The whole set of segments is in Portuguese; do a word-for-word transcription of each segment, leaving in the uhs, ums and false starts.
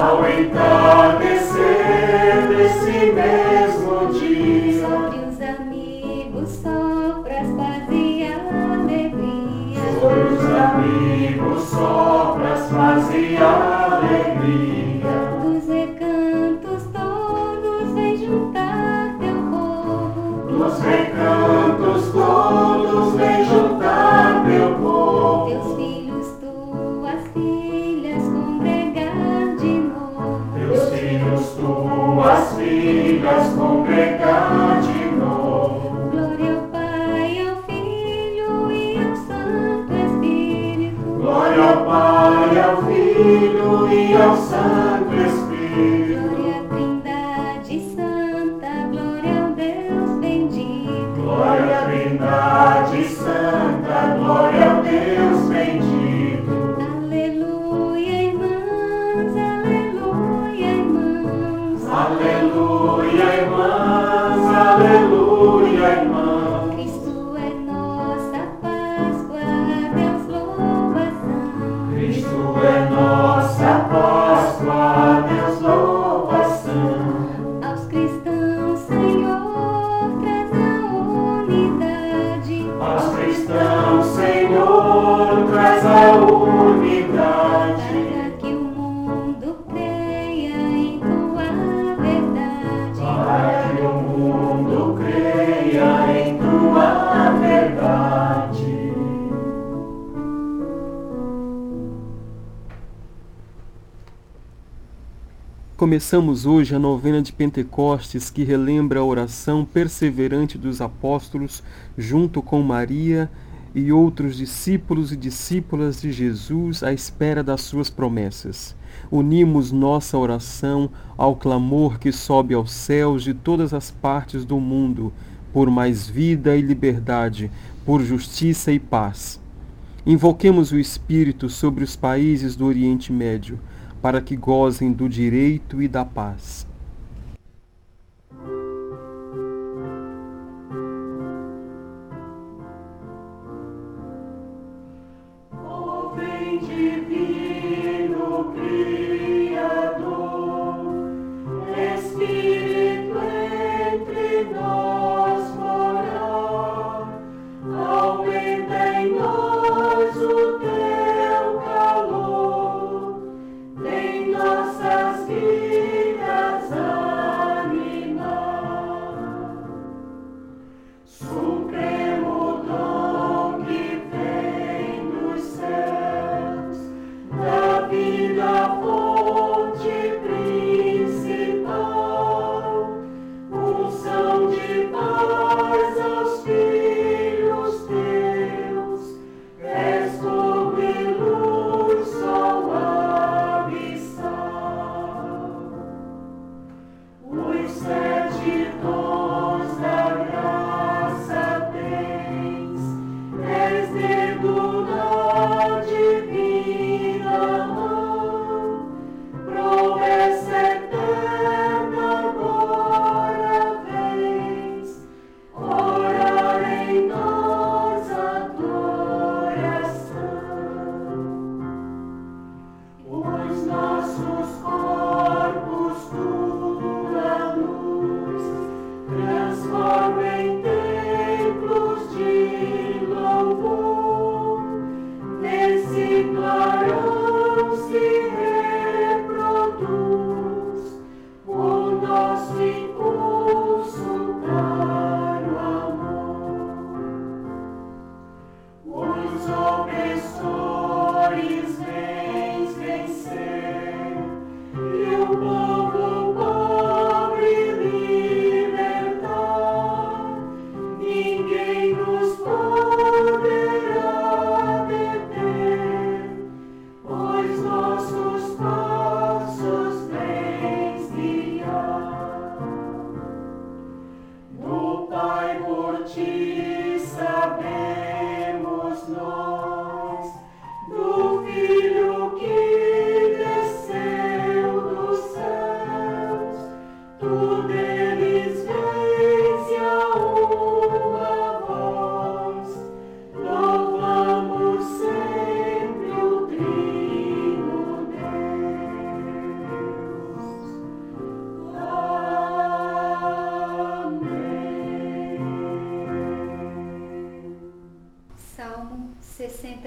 ao entardecer desse mesmo dia. Sobre os amigos sopras paz e alegria. Sobre os amigos sopras paz e alegria. Dos recantos todos vem juntar teu povo. Dos recantos todos vem juntar teu povo. Teus filhos, tuas filhas congregar de novo. Teus filhos, tuas filhas congregar de novo. Glória ao Pai, ao Filho e ao Santo Espírito. Glória ao Pai, ao Filho e ao Santo Espírito. Glória à Trindade Santa, glória ao Deus bendito. Glória à Trindade Santa, glória ao Deus bendito. Aleluia, irmãs, aleluia, irmãos. Aleluia, irmãs, aleluia, irmãos. Cristo é nossa Páscoa, a Deus louvação. Cristo é nossa Páscoa, a Deus louvação. Aos cristãos, Senhor, traz a unidade. Aos cristãos, Senhor, traz a unidade. Para que o mundo creia em tua verdade. Para que o mundo creia em tua verdade. Começamos hoje a novena de Pentecostes, que relembra a oração perseverante dos apóstolos junto com Maria e outros discípulos e discípulas de Jesus à espera das suas promessas. Unimos nossa oração ao clamor que sobe aos céus de todas as partes do mundo, por mais vida e liberdade, por justiça e paz. Invoquemos o Espírito sobre os países do Oriente Médio, para que gozem do direito e da paz. Ó vem divino Criador, Espírito entre nós morar, aumenta em nós o teu calor, em nossas vidas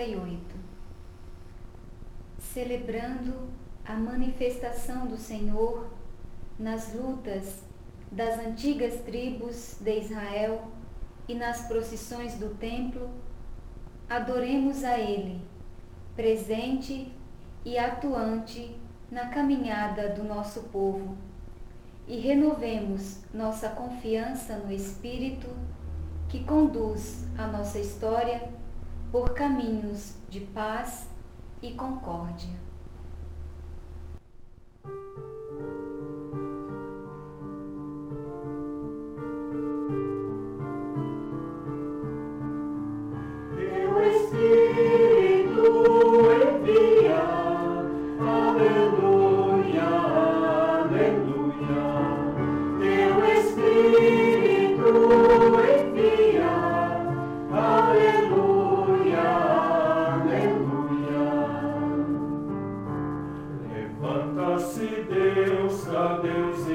e oito. Celebrando a manifestação do Senhor nas lutas das antigas tribos de Israel e nas procissões do templo, adoremos a Ele, presente e atuante na caminhada do nosso povo, e renovemos nossa confiança no Espírito que conduz a nossa história por caminhos de paz e concórdia. Teu Espírito envia, aleluia, aleluia. Teu Espírito envia, aleluia, aleluia. Levanta-se Deus, cadê os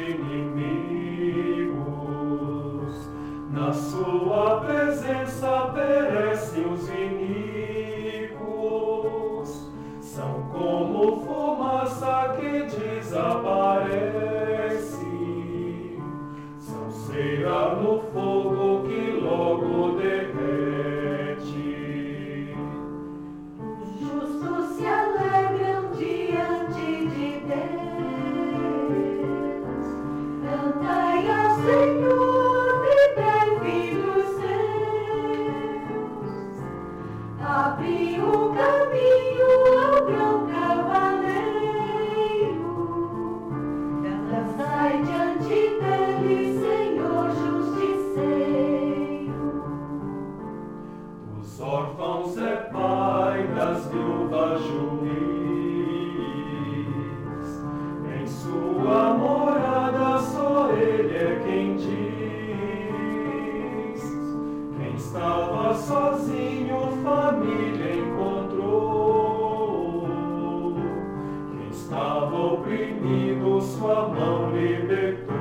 inimigos? Na sua presença perecem os iníquos. São como fumaça que desaparece, são cera no fogo que logo derrete. Os justos se alegram diante de Deus. Cantai ao Senhor, vibrai, filhos seus. Abre o caminho ao bom cavaleiro. Dançai diante dele, Senhor justiceiro. Dos órfãos é pai, das viúvas juiz. Em sua morada só ele é quem diz. Quem estava sozinho, família encontrou. Quem estava oprimido, sua mão libertou.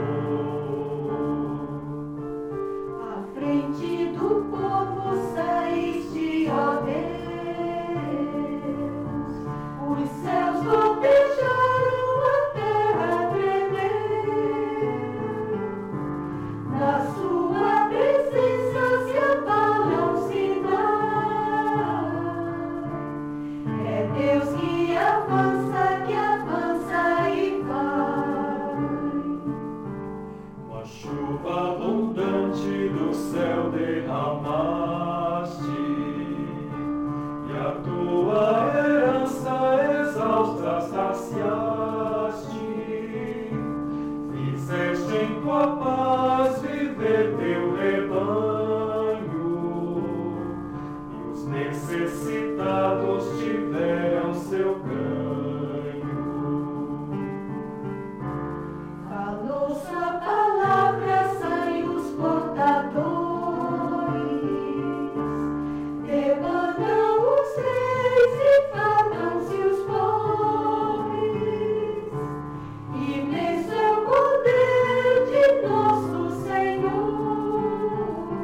À frente do povo saíste, ó Deus. Os céus gotejaram, a terra tremeu. Na sua presença se abala um sinal. É Deus que avança, que avança e vai. Uma chuva abundante do céu derramaste, e a tua herança exausta saciaste. Fizeste em tua paz viver teu rebanho, e os necessitados tiveram seu ganho. Falou sua palavra, saem os portadores, debandam os reis e fartam-se os pobres. Imenso é o poder de nosso Senhor,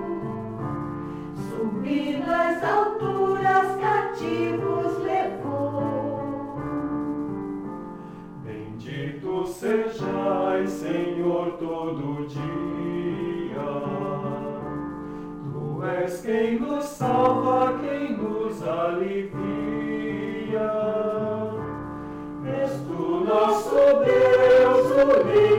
subindo às alturas, cativos levou. Bendito sejais, Senhor, todo dia. Tu és quem nos salva, quem nos alivia. És tu nosso Deus, o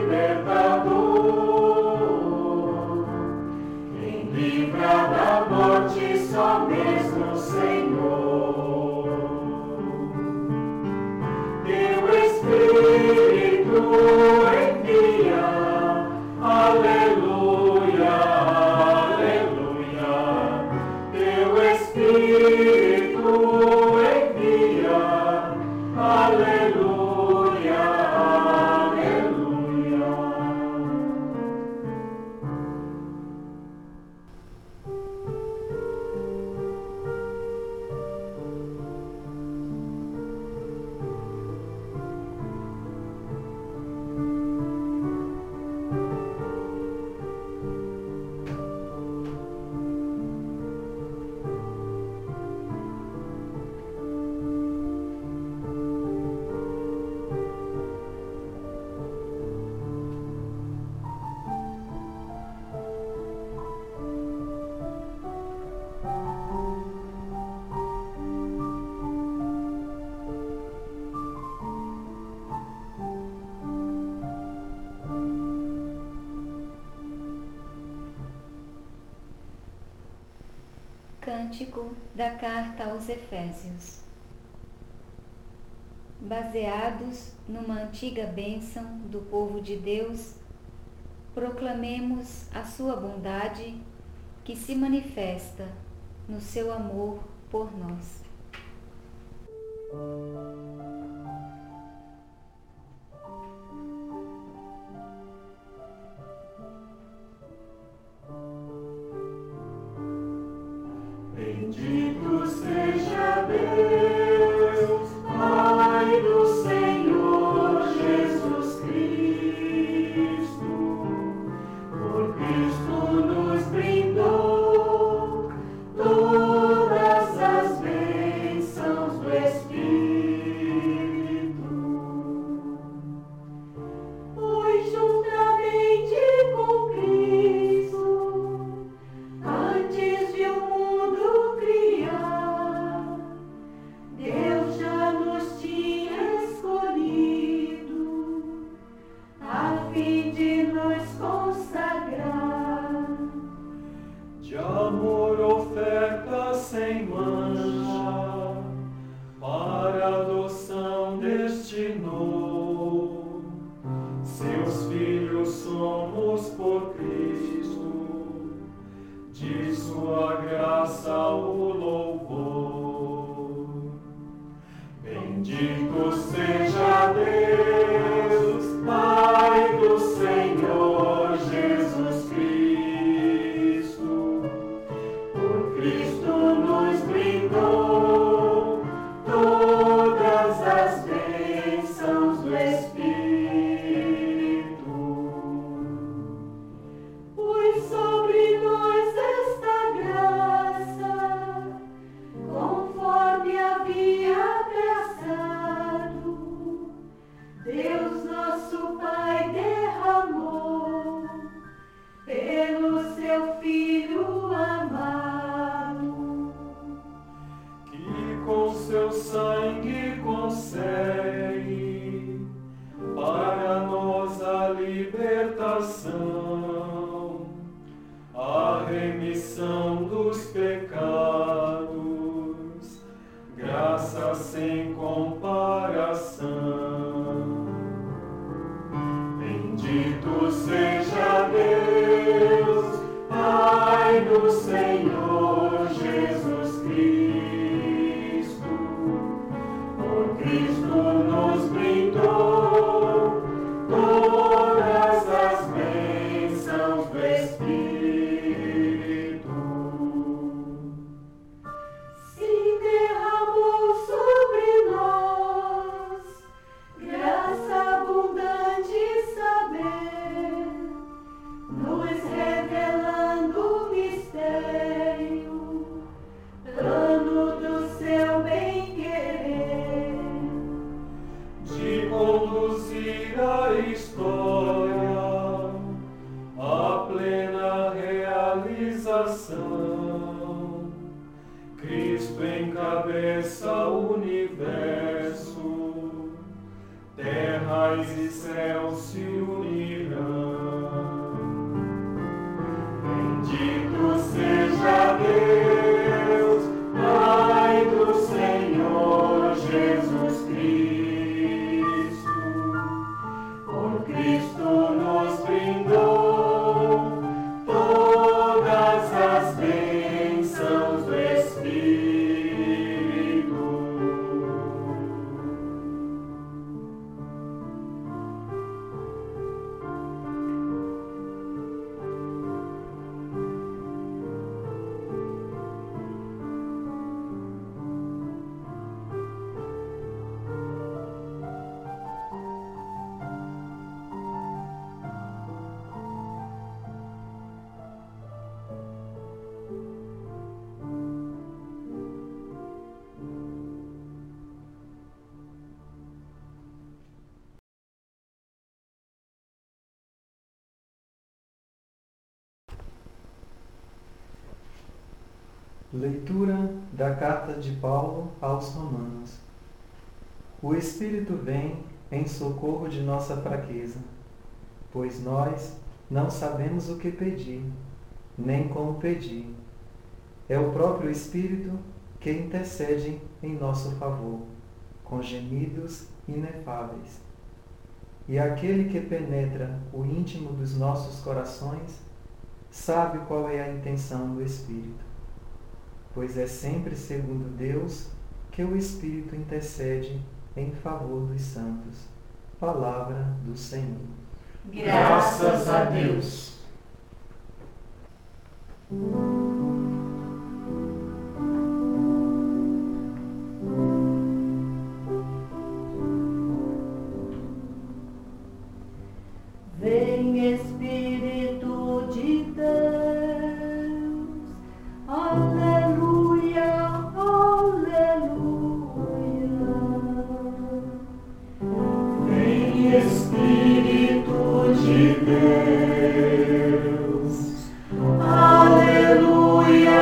libertador. Quem livra da morte, só mesmo o Senhor. Teu Espírito envia, aleluia, aleluia. Teu Espírito envia, aleluia, aleluia. Cântico da Carta aos Efésios. Baseados numa antiga bênção do povo de Deus, proclamemos a sua bondade que se manifesta no seu amor por nós. Bendito seja Deus, Pai do Senhor Jesus Cristo, por Cristo nos brindou todas as bênçãos do Espírito, pois juntamente com Cristo, antes de o mundo criar, Deus já nos tinha escolhido a fim de nos consagrar. De amor oferta sem mancha, para adoção destinou. Seus filhos somos por Cristo, de sua graça o louvor. Bendito seja Deus, Pai do Senhor Jesus Cristo, por Cristo nos brindou todas as bênçãos do Espírito, pois sobre nós esta graça, conforme havia traçado, Deus nosso Pai derramou pelo seu Filho amado, que com seu sangue consegue para nós a libertação, a remissão dos pecados, graça sem comparação. Bendito seja Deus, Pai do Senhor Jesus Cristo, por Cristo nos brindou todas as bênçãos do Espírito. se derramou sobre nós graça abundante e saber, nos revelando o mistério, plano do seu bem-querer, De conduzir a história à plena realização. Cristo encabeça o universo, terras e céus se unirão. bendito seja Deus, Pai do Senhor Jesus Cristo, por Cristo nos brindou todas as bênçãos do Espírito. Leitura da Carta de Paulo aos Romanos. O Espírito vem em socorro de nossa fraqueza, pois nós não sabemos o que pedir, nem como pedir, É o próprio Espírito que intercede em nosso favor, com gemidos inefáveis. E aquele que penetra o íntimo dos nossos corações sabe qual é a intenção do Espírito, pois é sempre segundo Deus que o Espírito intercede em favor dos santos. Palavra do Senhor. Graças a Deus. Vem Espírito de Deus, aleluia, aleluia. Vem Espírito de Deus, aleluia,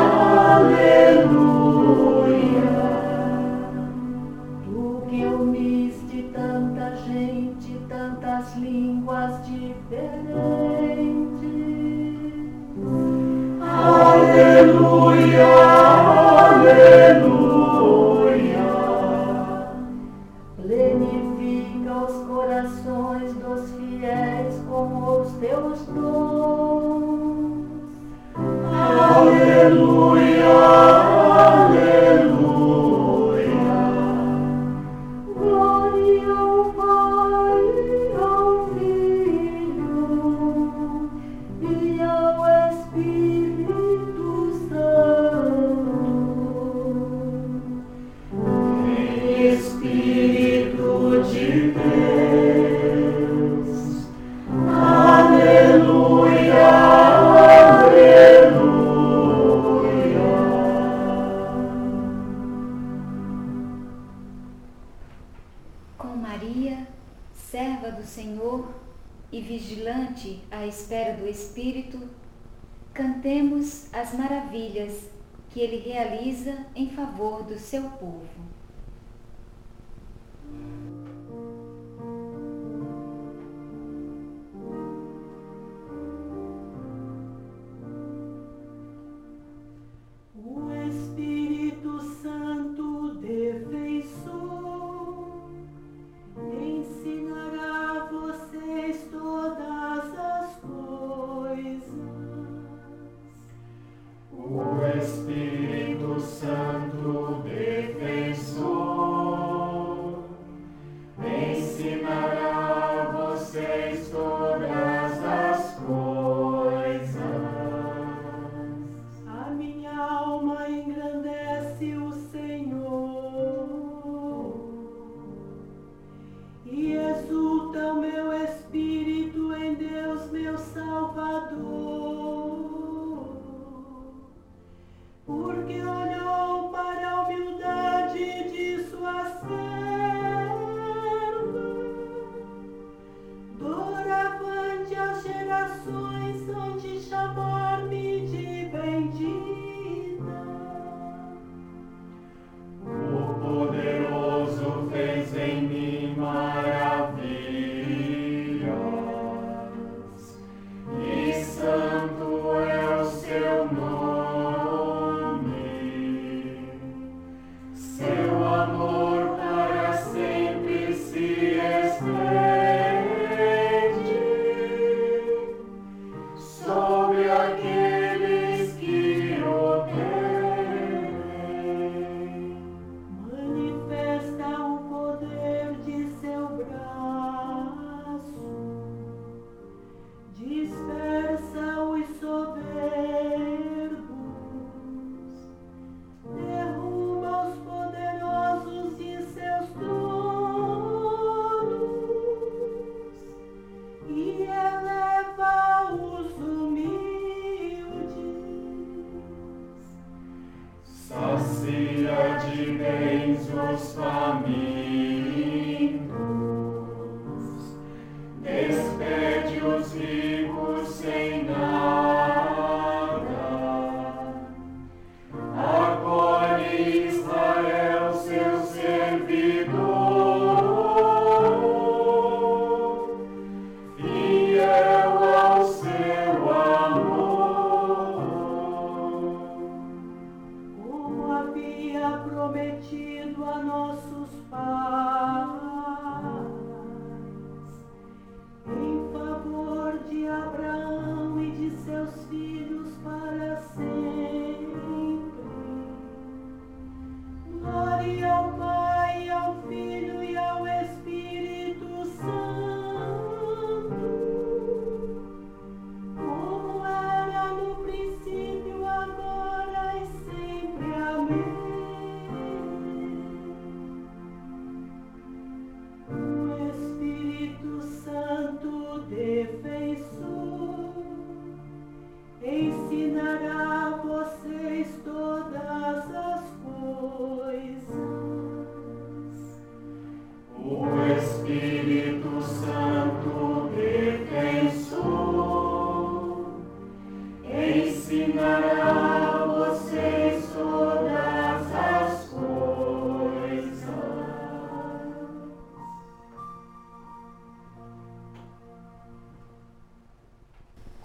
aleluia. Tu que uniste tanta gente, tantas línguas diferentes. Aleluia, aleluia. Plenifica os corações dos fiéis com os teus dons. Aleluia, aleluia. Glória ao Pai, ao Filho e ao Espírito Santo. Vem Espírito de Deus, aleluia, aleluia. Com Maria, serva do Senhor e vigilante à espera do Espírito, cantemos as maravilhas que Ele realiza em favor do seu povo. O Espírito Santo defensor ensinará a vocês todas as coisas. O Espírito Santo defensor ensinará a vocês todas as coisas. A minha alma engrandece o Senhor e exulta o meu espírito em Deus, meu Salvador, porque olhou para a humildade de sua serva. Doravante as gerações hão de chamar-me de bendita. O poderoso fez em mim maravilhas, e santos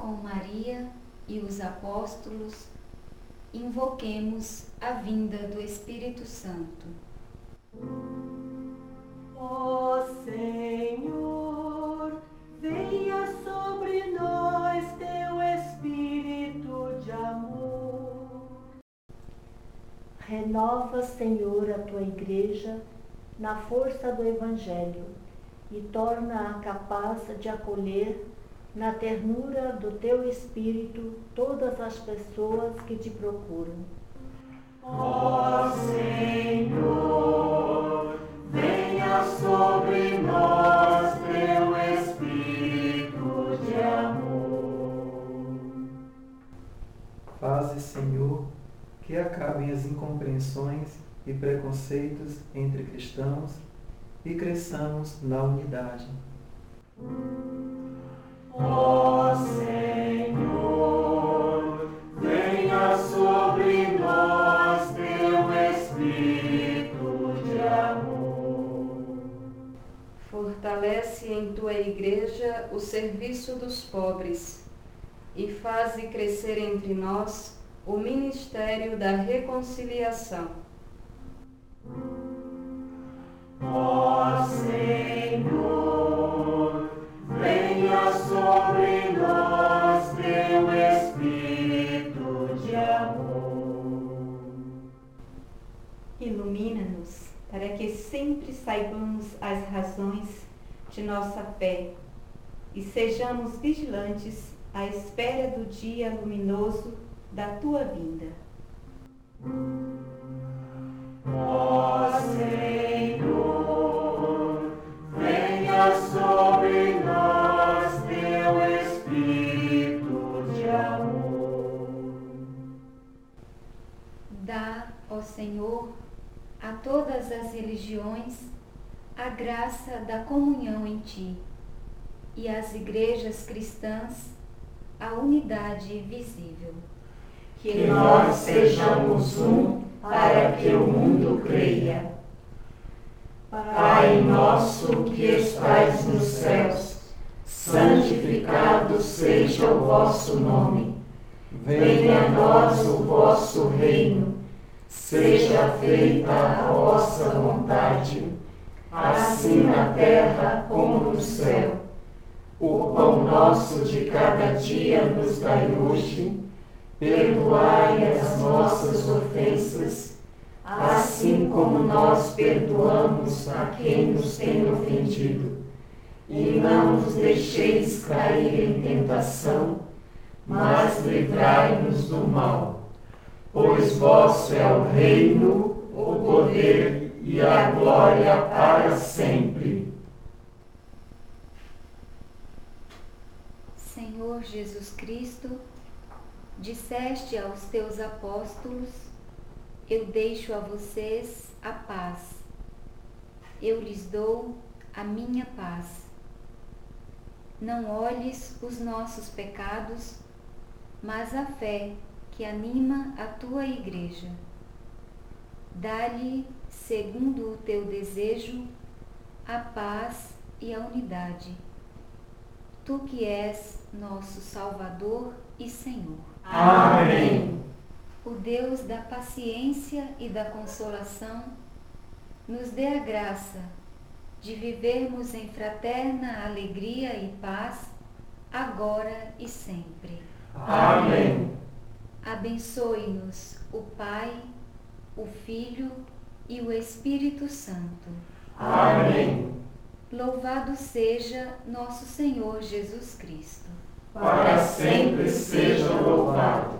com Maria e os apóstolos, invoquemos a vinda do Espírito Santo. Ó Senhor, venha sobre nós teu Espírito de amor. Renova, Senhor, a tua igreja na força do Evangelho e torna-a capaz de acolher na ternura do teu Espírito todas as pessoas que te procuram. Ó Senhor, venha sobre nós teu Espírito de amor. Faze, Senhor, que acabem as incompreensões e preconceitos entre cristãos e cresçamos na unidade. Ó Senhor, venha sobre nós teu Espírito de amor. Fortalece em tua igreja o serviço dos pobres e faze crescer entre nós o ministério da reconciliação. Ó Senhor, venha sobre nós teu Espírito de amor. Ilumina-nos para que sempre saibamos as razões de nossa fé e sejamos vigilantes à espera do dia luminoso da tua vinda. Ó Senhor, venha sobre nós teu Espírito de amor. Dá, ó Senhor, a todas as religiões a graça da comunhão em ti, e às igrejas cristãs a unidade visível. Que nós sejamos um para que o mundo creia. Pai nosso que estais nos céus, santificado seja o vosso nome. Venha a nós o vosso reino. Seja feita a vossa vontade, assim na terra como no céu. O pão nosso de cada dia nos dai hoje. Perdoai as nossas ofensas, assim como nós perdoamos a quem nos tem ofendido. E não nos deixeis cair em tentação, mas livrai-nos do mal. Pois vosso é o reino, o poder e a glória para sempre. Senhor Jesus Cristo, disseste aos teus apóstolos: eu deixo a vocês a paz, eu lhes dou a minha paz. Não olhes os nossos pecados, mas a fé que anima a tua igreja. Dá-lhe, segundo o teu desejo, a paz e a unidade. Tu que és nosso Salvador e Senhor. Amém. O Deus da paciência e da consolação nos dê a graça de vivermos em fraterna alegria e paz, agora e sempre. Amém. Abençoe-nos o Pai, o Filho e o Espírito Santo. Amém. Louvado seja nosso Senhor Jesus Cristo. Para sempre seja louvado.